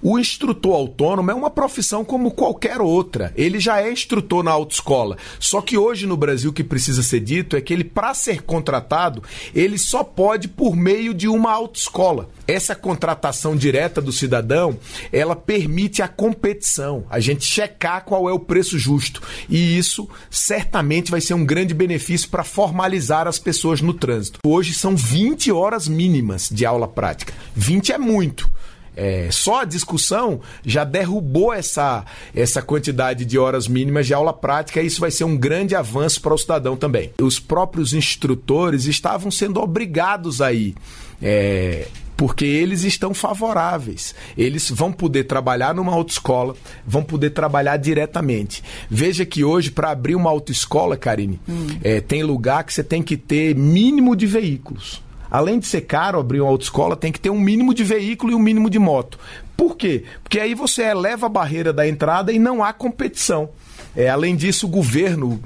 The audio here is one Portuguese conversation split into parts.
O instrutor autônomo é uma profissão como qualquer outra. Ele já é instrutor na autoescola. Só que hoje no Brasil o que precisa ser dito é que ele, para ser contratado, ele só pode por meio de uma autoescola. Essa contratação direta do cidadão, ela permite a competição, a gente checar qual é o preço justo. E isso certamente vai ser um grande benefício para formalizar as pessoas no trânsito. Hoje são 20 horas mínimas de aula prática. 20 é muito. Só a discussão já derrubou essa quantidade de horas mínimas de aula prática, e isso vai ser um grande avanço para o cidadão também. Os próprios instrutores estavam sendo obrigados a ir, porque eles estão favoráveis. Eles vão poder trabalhar numa autoescola, vão poder trabalhar diretamente. Veja que hoje, para abrir uma autoescola, Karine, tem lugar que você tem que ter mínimo de veículos. Além de ser caro abrir uma autoescola, tem que ter um mínimo de veículo e um mínimo de moto. Por quê? Porque aí você eleva a barreira da entrada e não há competição. Além disso, o governo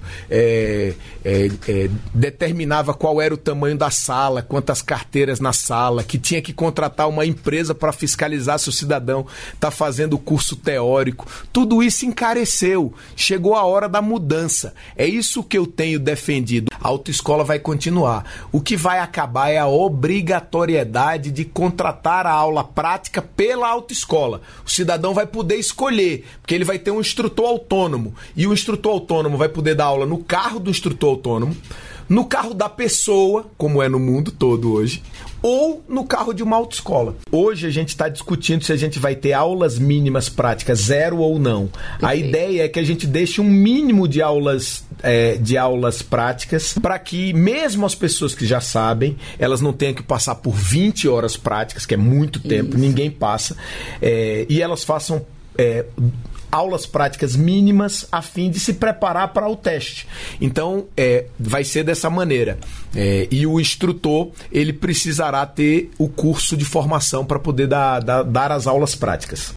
determinava qual era o tamanho da sala, quantas carteiras na sala, que tinha que contratar uma empresa para fiscalizar se o cidadão está fazendo o curso teórico. Tudo isso encareceu. Chegou a hora da mudança. É isso que eu tenho defendido. A autoescola vai continuar. O que vai acabar é a obrigatoriedade de contratar a aula prática pela autoescola. O cidadão vai poder escolher, porque ele vai ter um instrutor autônomo. E o instrutor autônomo vai poder dar aula no carro do instrutor autônomo, no carro da pessoa, como é no mundo todo hoje, ou no carro de uma autoescola. Hoje a gente está discutindo se a gente vai ter aulas mínimas práticas, 0 ou não. Perfeito. A ideia é que a gente deixe um mínimo de aulas práticas, para que mesmo as pessoas que já sabem, elas não tenham que passar por 20 horas práticas, que é muito tempo, ninguém passa, e elas façam aulas práticas mínimas a fim de se preparar para o teste. Então, vai ser dessa maneira. E o instrutor, ele precisará ter o curso de formação para poder dar as aulas práticas.